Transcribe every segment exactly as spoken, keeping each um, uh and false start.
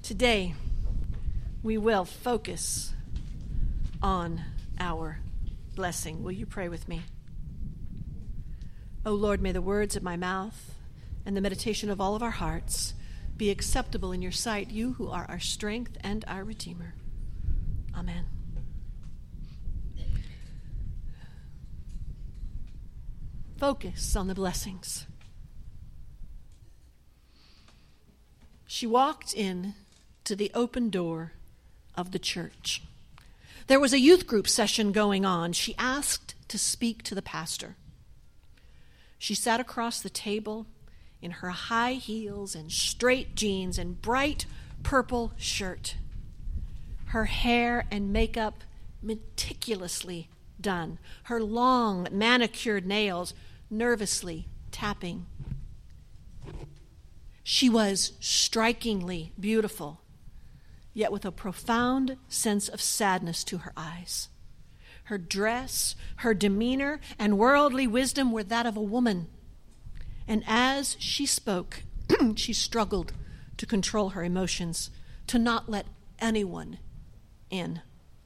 Today, we will focus on our blessing. Will you pray with me? O Lord, may the words of my mouth and the meditation of all of our hearts be acceptable in your sight, you who are our strength and our Redeemer. Amen. Focus on the blessings. She walked in to the open door of the church. There was a youth group session going on. She asked to speak to the pastor. She sat across the table in her high heels and straight jeans and bright purple shirt. Her hair and makeup meticulously done. Her long manicured nails nervously tapping. She was strikingly beautiful, yet with a profound sense of sadness to her eyes. Her dress, her demeanor, and worldly wisdom were that of a woman. And as she spoke, she struggled to control her emotions, to not let anyone in.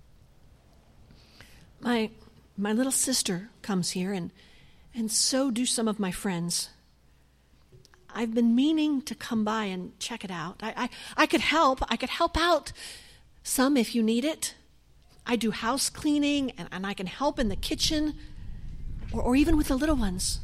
My my little sister comes here, and, and so do some of my friends. I've been meaning to come by and check it out. I, I, I could help. I could help out some if you need it. I do house cleaning, and, and I can help in the kitchen, or, or even with the little ones.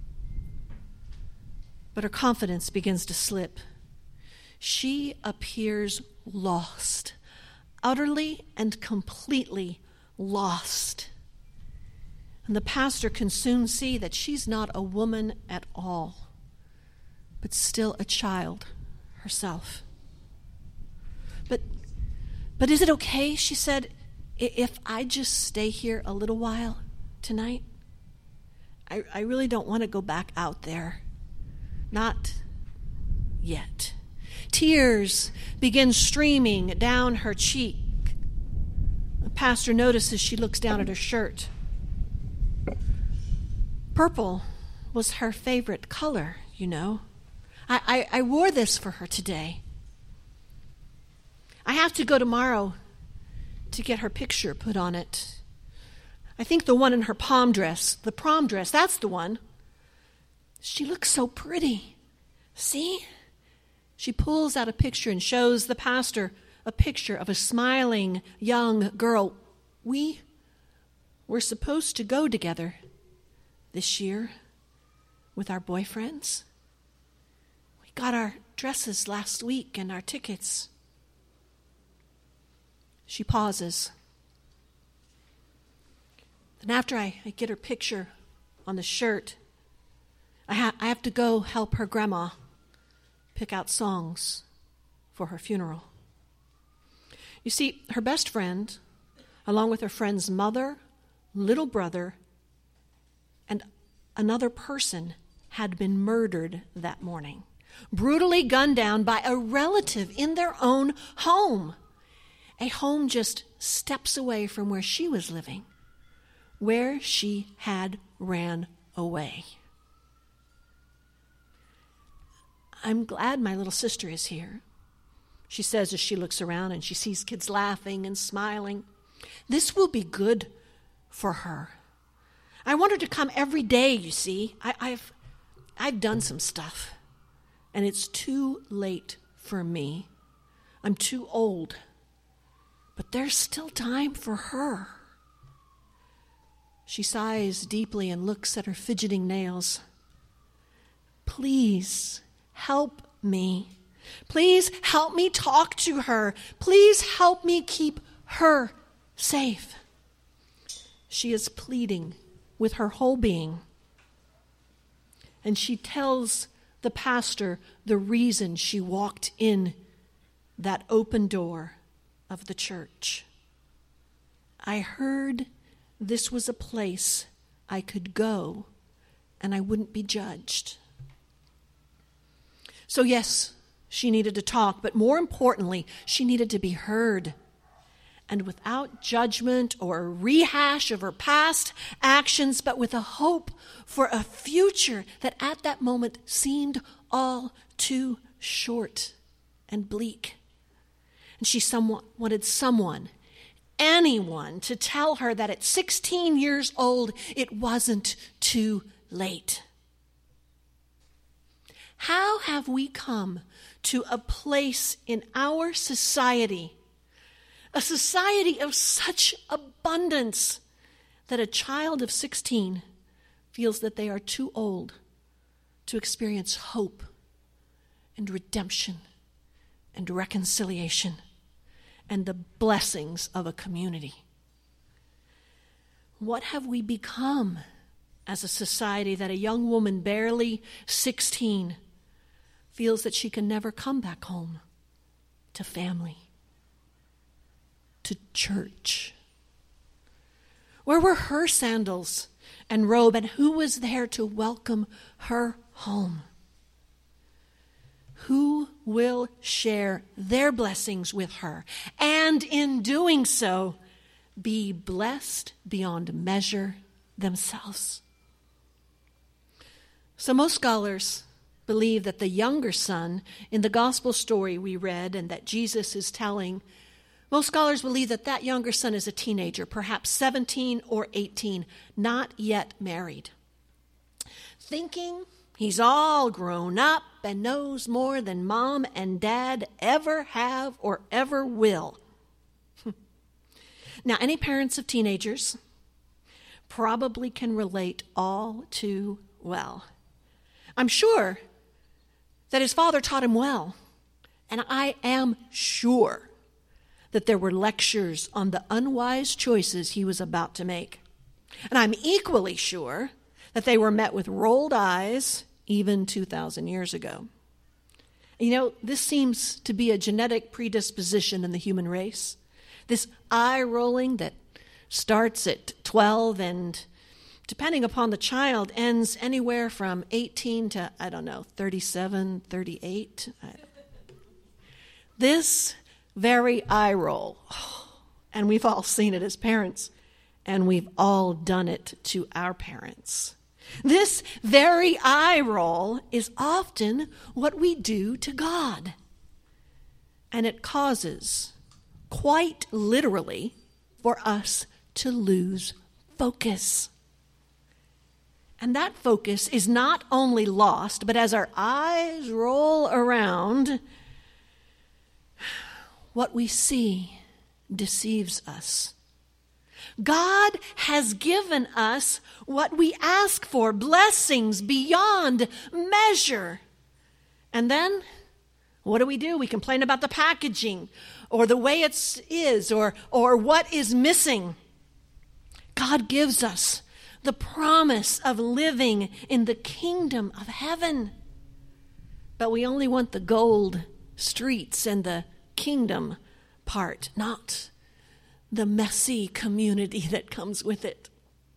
But her confidence begins to slip. She appears lost, utterly and completely lost. And the pastor can soon see that she's not a woman at all, but still a child herself. But but is it okay, she said, if I just stay here a little while tonight? I, I really don't want to go back out there. Not yet. Tears begin streaming down her cheek. The pastor notices she looks down at her shirt. Purple was her favorite color, you know. I, I, I wore this for her today. I have to go tomorrow to get her picture put on it. I think the one in her prom dress, the prom dress, that's the one. She looks so pretty. See? She pulls out a picture and shows the pastor a picture of a smiling young girl. We were supposed to go together this year with our boyfriends. Got our dresses last week and our tickets. She pauses. Then after I, I get her picture on the shirt, I, ha- I have to go help her grandma pick out songs for her funeral. You see, her best friend, along with her friend's mother, little brother, and another person, had been murdered that morning. Brutally gunned down by a relative in their own home. A home just steps away from where she was living, where she had ran away. I'm glad my little sister is here, she says as she looks around and she sees kids laughing and smiling. This will be good for her. I want her to come every day, you see. I, I've, I've done some stuff. And it's too late for me. I'm too old. But there's still time for her. She sighs deeply and looks at her fidgeting nails. Please help me. Please help me talk to her. Please help me keep her safe. She is pleading with her whole being. And she tells the pastor the reason she walked in that open door of the church. I heard this was a place I could go and I wouldn't be judged. So yes, she needed to talk, but more importantly, she needed to be heard. And without judgment or a rehash of her past actions, but with a hope for a future that at that moment seemed all too short and bleak. And she somewhat wanted someone, anyone, to tell her that at sixteen years old, it wasn't too late. How have we come to a place in our society, a society of such abundance, that a child of sixteen feels that they are too old to experience hope and redemption and reconciliation and the blessings of a community? What have we become as a society that a young woman barely sixteen feels that she can never come back home to family, to church? Where were her sandals and robe, and who was there to welcome her home? Who will share their blessings with her, and in doing so, be blessed beyond measure themselves? So most scholars believe that the younger son in the gospel story we read and that Jesus is telling, most scholars believe that that younger son is a teenager, perhaps seventeen or eighteen, not yet married, thinking he's all grown up and knows more than mom and dad ever have or ever will. Now, any parents of teenagers probably can relate all too well. I'm sure that his father taught him well, and I am sure that there were lectures on the unwise choices he was about to make. And I'm equally sure that they were met with rolled eyes even two thousand years ago. You know, this seems to be a genetic predisposition in the human race. This eye rolling that starts at twelve and, depending upon the child, ends anywhere from eighteen to, I don't know, thirty-seven, thirty-eight. This very eye roll, and we've all seen it as parents, and we've all done it to our parents. This very eye roll is often what we do to God. And it causes, quite literally, for us to lose focus. And that focus is not only lost, but as our eyes roll around, what we see deceives us. God has given us what we ask for, blessings beyond measure. And then, what do we do? We complain about the packaging, or the way it is, or, or what is missing. God gives us the promise of living in the kingdom of heaven. But we only want the gold streets and the kingdom part, not the messy community that comes with it.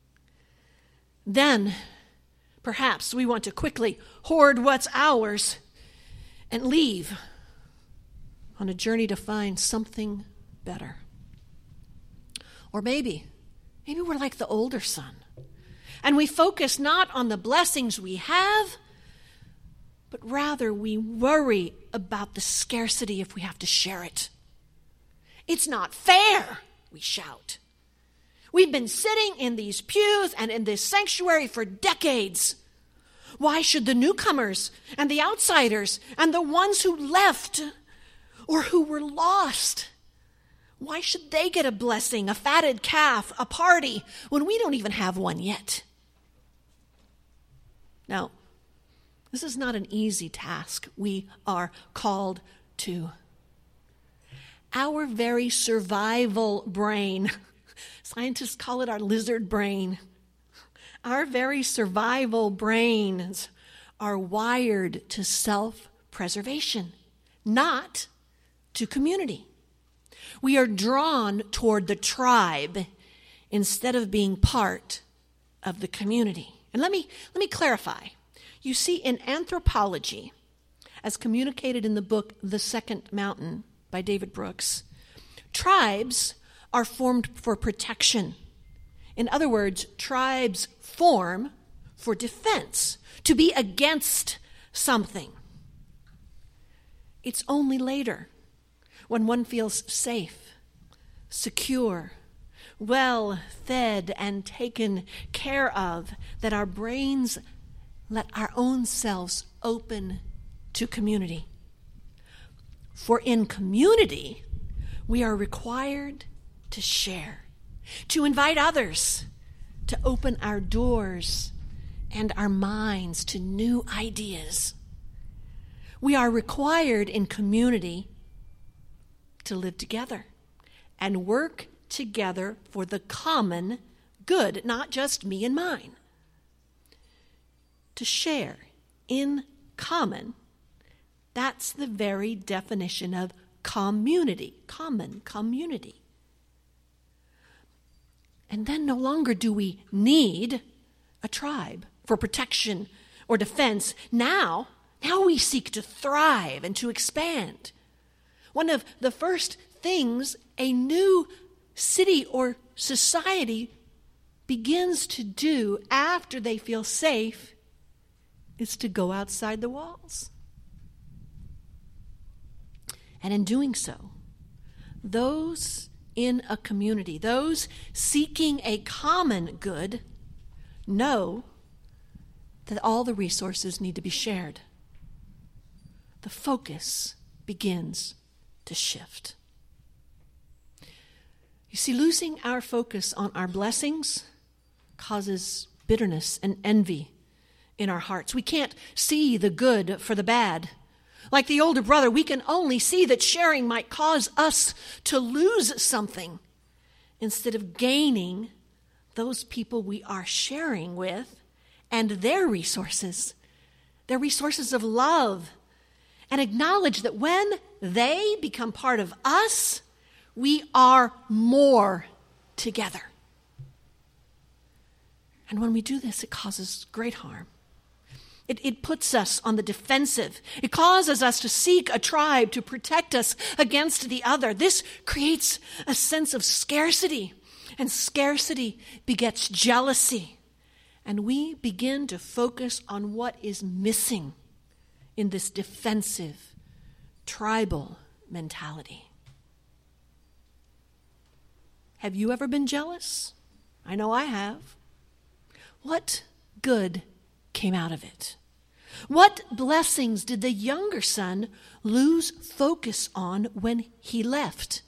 Then, perhaps we want to quickly hoard what's ours and leave on a journey to find something better. Or maybe, maybe we're like the older son, and we focus not on the blessings we have, but rather we worry about the scarcity if we have to share it. It's not fair, we shout. We've been sitting in these pews and in this sanctuary for decades. Why should the newcomers and the outsiders and the ones who left or who were lost, why should they get a blessing, a fatted calf, a party, when we don't even have one yet? Now, this is not an easy task we are called to. Our very survival brain, scientists call it our lizard brain, our very survival brains are wired to self-preservation, not to community. We are drawn toward the tribe instead of being part of the community. And let me, let me clarify. You see, in anthropology, as communicated in the book The Second Mountain by David Brooks, tribes are formed for protection. In other words, tribes form for defense, to be against something. It's only later, when one feels safe, secure, well fed and taken care of, that our brains let our own selves open to community. For in community, we are required to share, to invite others, to open our doors and our minds to new ideas. We are required in community to live together and work together for the common good, not just me and mine. To share in common, that's the very definition of community, common community. And then no longer do we need a tribe for protection or defense. Now, now we seek to thrive and to expand. One of the first things a new city or society begins to do after they feel safe is to go outside the walls. And in doing so, those in a community, those seeking a common good, know that all the resources need to be shared. The focus begins to shift. You see, losing our focus on our blessings causes bitterness and envy in our hearts. We can't see the good for the bad. Like the older brother, we can only see that sharing might cause us to lose something instead of gaining those people we are sharing with and their resources, their resources of love, and acknowledge that when they become part of us, we are more together. And when we do this, it causes great harm. It, it puts us on the defensive. It causes us to seek a tribe to protect us against the other. This creates a sense of scarcity, and scarcity begets jealousy. And we begin to focus on what is missing in this defensive, tribal mentality. Have you ever been jealous? I know I have. What good came out of it? What blessings did the younger son lose focus on when he left?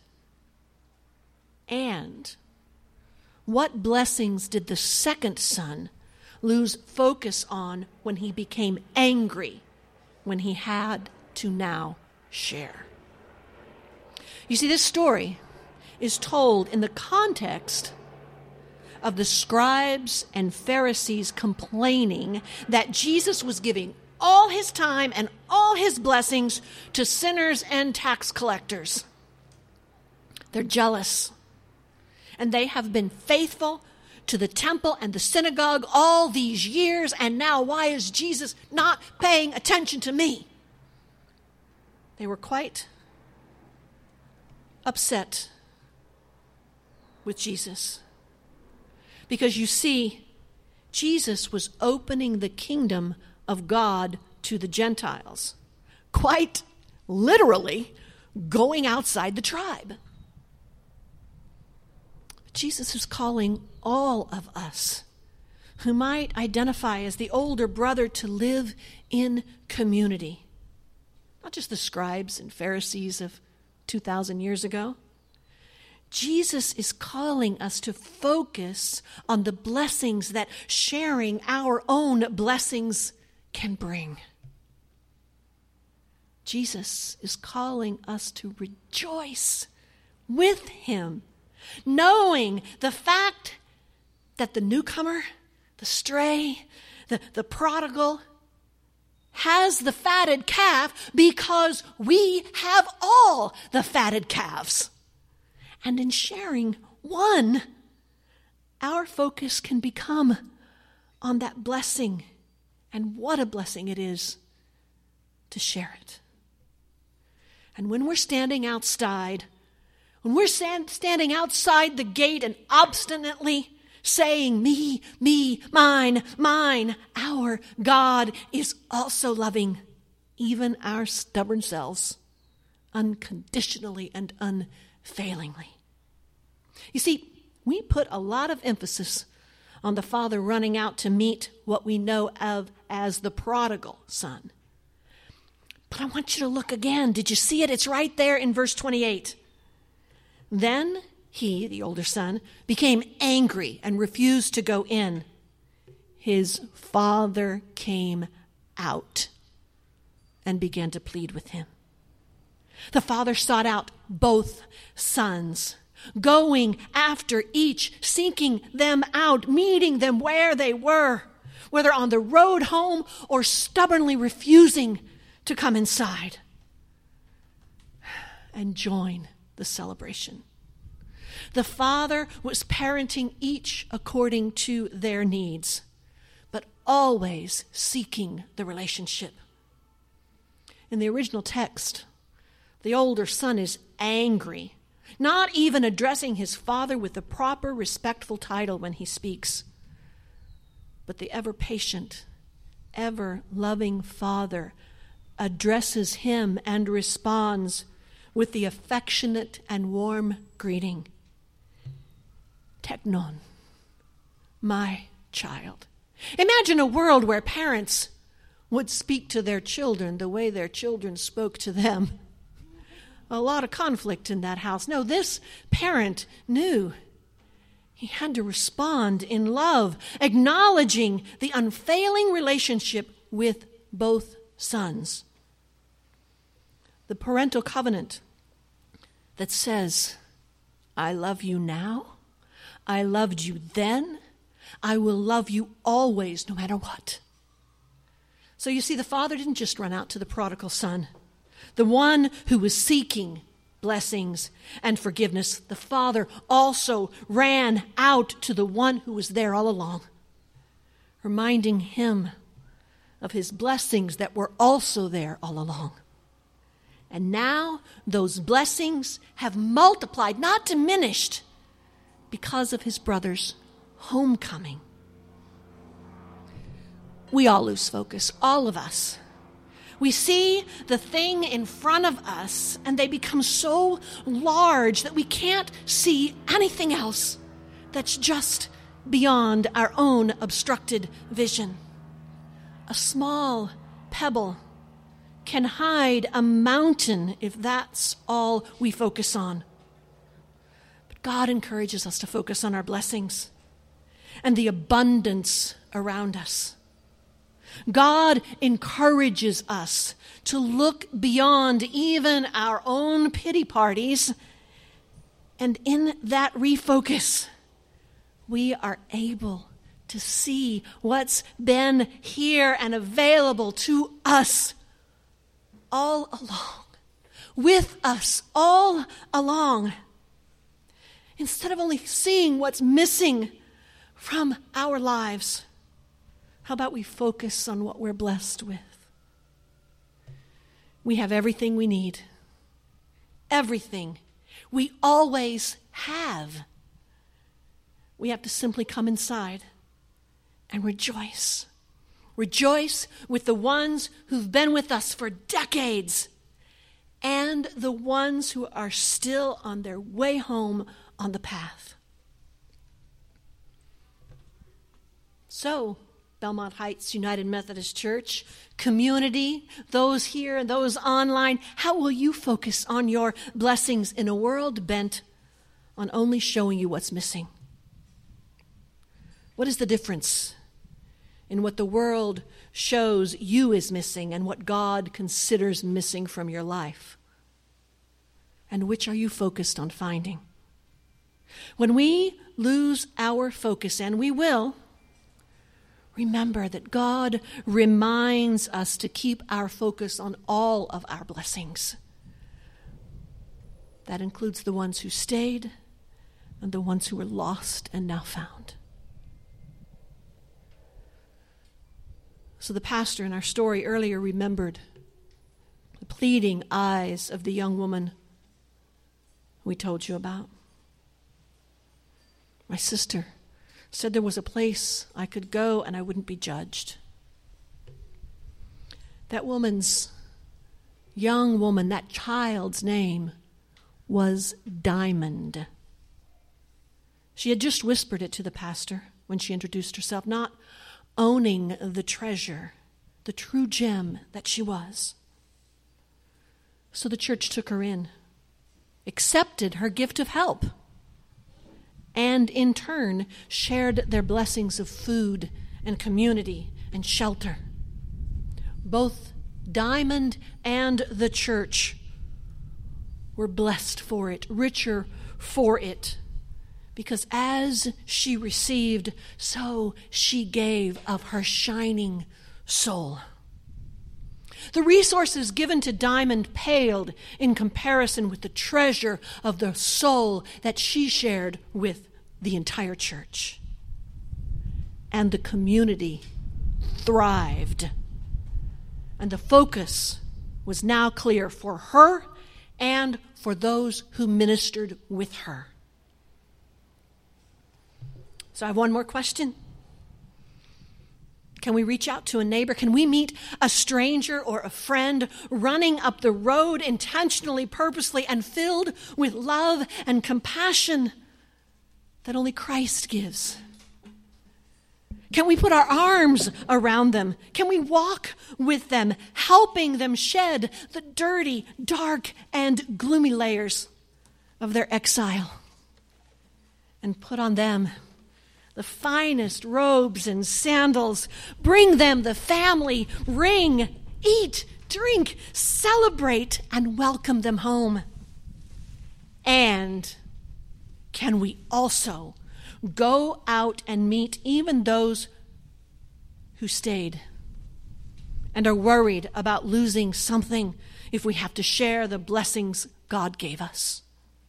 And what blessings did the second son lose focus on when he became angry, when he had to now share? You see, this story is told in the context of the scribes and Pharisees complaining that Jesus was giving all his time and all his blessings to sinners and tax collectors. They're jealous, and they have been faithful to the temple and the synagogue all these years, and now why is Jesus not paying attention to me? They were quite upset with Jesus. Because you see, Jesus was opening the kingdom of God to the Gentiles. Quite literally going outside the tribe. Jesus is calling all of us who might identify as the older brother to live in community. Not just the scribes and Pharisees of two thousand years ago. Jesus is calling us to focus on the blessings that sharing our own blessings can bring. Jesus is calling us to rejoice with him, knowing the fact that the newcomer, the stray, the, the prodigal, has the fatted calf because we have all the fatted calves. And in sharing one, our focus can become on that blessing. And what a blessing it is to share it. And when we're standing outside, when we're stand, standing outside the gate and obstinately saying, me, me, mine, mine, our God is also loving even our stubborn selves unconditionally and unfailingly. You see, we put a lot of emphasis on the father running out to meet what we know of as the prodigal son. But I want you to look again. Did you see it? It's right there in verse twenty-eight. Then he, the older son, became angry and refused to go in. His father came out and began to plead with him. The father sought out both sons, going after each, seeking them out, meeting them where they were, whether on the road home or stubbornly refusing to come inside and join the celebration. The father was parenting each according to their needs, but always seeking the relationship. In the original text, the older son is angry, not even addressing his father with the proper respectful title when he speaks. But the ever-patient, ever-loving father addresses him and responds with the affectionate and warm greeting. Teknon, my child. Imagine a world where parents would speak to their children the way their children spoke to them. A lot of conflict in that house. No, this parent knew he had to respond in love, acknowledging the unfailing relationship with both sons. The parental covenant that says, I love you now, I loved you then, I will love you always, no matter what. So you see, the father didn't just run out to the prodigal son, the one who was seeking blessings and forgiveness. The father also ran out to the one who was there all along, reminding him of his blessings that were also there all along. And now those blessings have multiplied, not diminished, because of his brother's homecoming. We all lose focus, all of us. We see the thing in front of us, and they become so large that we can't see anything else that's just beyond our own obstructed vision. A small pebble can hide a mountain if that's all we focus on. But God encourages us to focus on our blessings and the abundance around us. God encourages us to look beyond even our own pity parties, and in that refocus, we are able to see what's been here and available to us all along, with us all along. Instead of only seeing what's missing from our lives, how about we focus on what we're blessed with? We have everything we need. Everything. We always have. We have to simply come inside and rejoice. Rejoice with the ones who've been with us for decades and the ones who are still on their way home on the path. So, Belmont Heights United Methodist Church, community, those here and those online, how will you focus on your blessings in a world bent on only showing you what's missing? What is the difference in what the world shows you is missing and what God considers missing from your life? And which are you focused on finding? When we lose our focus, and we will, remember that God reminds us to keep our focus on all of our blessings. That includes the ones who stayed and the ones who were lost and now found. So the pastor in our story earlier remembered the pleading eyes of the young woman we told you about. My sister said there was a place I could go and I wouldn't be judged. That woman's young woman, that child's name was Diamond. She had just whispered it to the pastor when she introduced herself, not owning the treasure, the true gem that she was. So the church took her in, accepted her gift of help, and in turn shared their blessings of food and community and shelter. Both Diamond and the church were blessed for it, richer for it, because as she received, so she gave of her shining soul. The resources given to Diamond paled in comparison with the treasure of the soul that she shared with the entire church. And the community thrived. And the focus was now clear for her and for those who ministered with her. So I have one more question. Can we reach out to a neighbor? Can we meet a stranger or a friend running up the road intentionally, purposely, and filled with love and compassion that only Christ gives? Can we put our arms around them? Can we walk with them, helping them shed the dirty, dark, and gloomy layers of their exile, and put on them the finest robes and sandals, bring them the family ring, eat, drink, celebrate, and welcome them home? And can we also go out and meet even those who stayed and are worried about losing something if we have to share the blessings God gave us?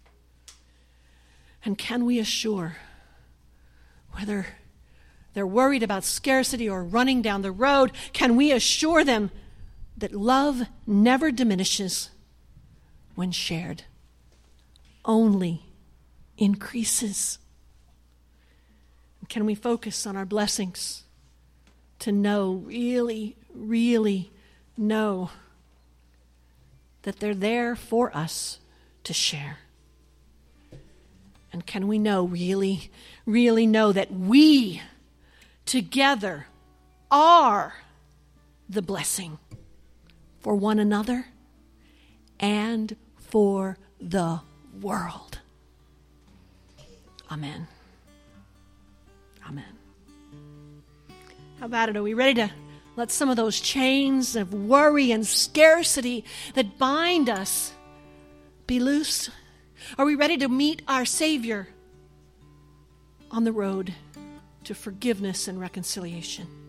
And can we assure, whether they're worried about scarcity or running down the road, can we assure them that love never diminishes when shared, only increases? Can we focus on our blessings to know, really, really know that they're there for us to share? And can we know, really, really know that we together are the blessing for one another and for the world? Amen. Amen. How about it? Are we ready to let some of those chains of worry and scarcity that bind us be loosed? Are we ready to meet our Savior on the road to forgiveness and reconciliation?